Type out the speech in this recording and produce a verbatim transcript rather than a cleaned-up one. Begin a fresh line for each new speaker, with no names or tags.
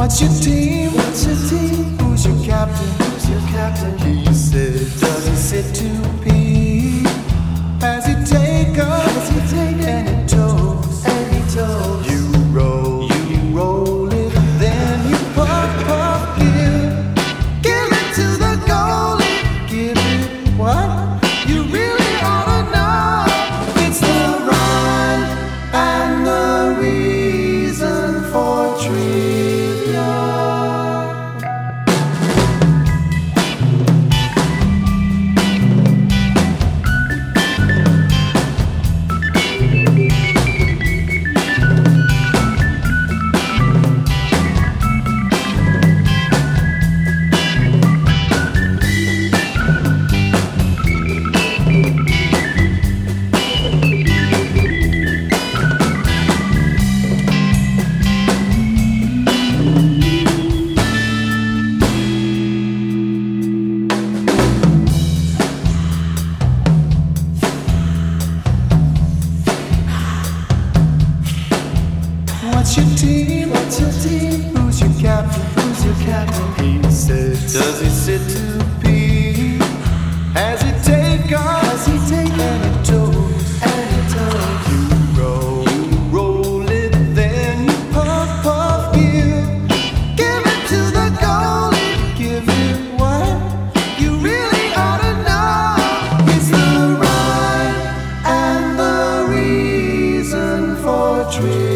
What's your team? What's your team? Who's your captain? Who's your captain? He said, does he sit to pee? Has he take up? Has he take any toes? Any toes? You roll, you roll it, then you puff, puff, give, give it to the goalie. Give it what? You really ought to know. It's the rhyme and the reason for trivia. What's your team? What's your team? Who's your captain? Who's your captain? He said, does he sit to pee? Has he take off? Has he take any toes? Any toes? You roll, you roll it, then you puff, puff, give, give it to the goalie. Give it what? You really ought to know. It's the rhyme and the reason for trivia.